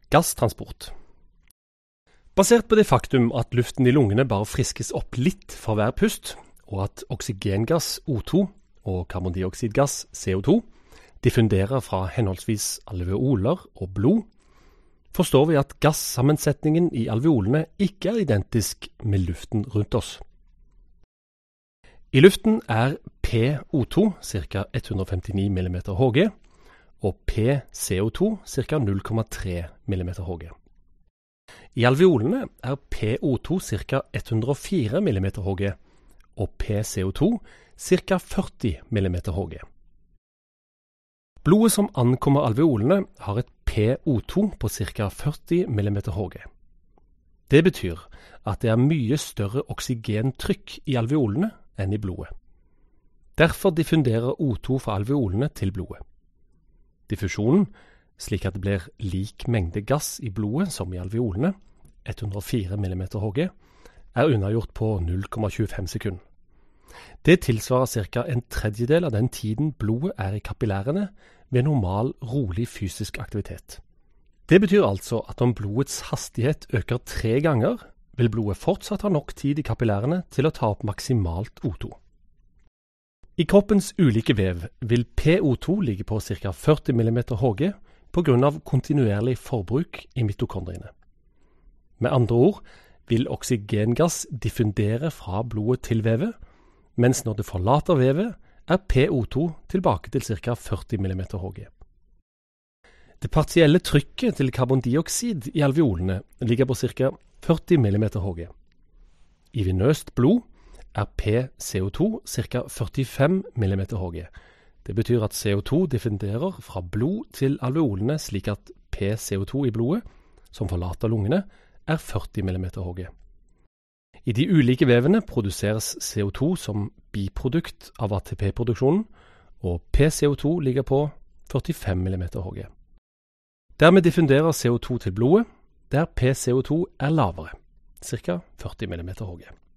Gasstransport. Basert på det faktum at luften i lungene bare friskes opp litt for hver pust, og at oksygengass O2 og karbondioksidgass CO2 diffunderer fra henholdsvis alveoler og blod, forstår vi at gassammensetningen i alveolene ikke er identisk med luften rundt oss. I luften er PO2 ca. 159 mm Hg, og PCO2 ca. 0,3 mm Hg. I alveolene er PO2 ca. 104 mm Hg, og PCO2 ca. 40 mm Hg. Blodet som ankommer alveolene har et PO2 på ca. 40 mm Hg. Det betyr at det er mye større oksygentrykk i alveolene enn i blodet. Derfor diffunderer O2 fra alveolene til blodet. Diffusjonen, slik at det blir lik mengde gass i blodet som i alveolene, 104 mm Hg, er unnagjort på 0,25 sekunder. Det tilsvarer ca. en tredjedel av den tiden blodet er i kapillærene ved normal, rolig fysisk aktivitet. Det betyr altså at om blodets hastighet øker 3 ganger, vil blodet fortsatt ha nok tid i kapillærene til å ta opp maksimalt O2. I kroppens ulike vev vil PO2 ligge på ca. 40 mm Hg på grunn av kontinuerlig forbruk i mitokondriene. Med andre ord vil oksygengass diffundere fra blodet til vevet, mens når det forlater vevet, er PO2 tilbake til ca. 40 mm Hg. Det partielle trykket til karbondioksid i alveolene ligger på ca. 40 mm Hg. I venøst blod er PCO2 ca. 45 mm Hg. Det betyr at CO2 diffunderer fra blod til alveolene slik at PCO2 i blodet, som forlater lungene, er 40 mm Hg. I de ulike vevene produseres CO2 som biprodukt av ATP-produksjonen, og PCO2 ligger på 45 mm Hg. Dermed diffunderer CO2 til blodet, der PCO2 er lavere, ca. 40 mm Hg.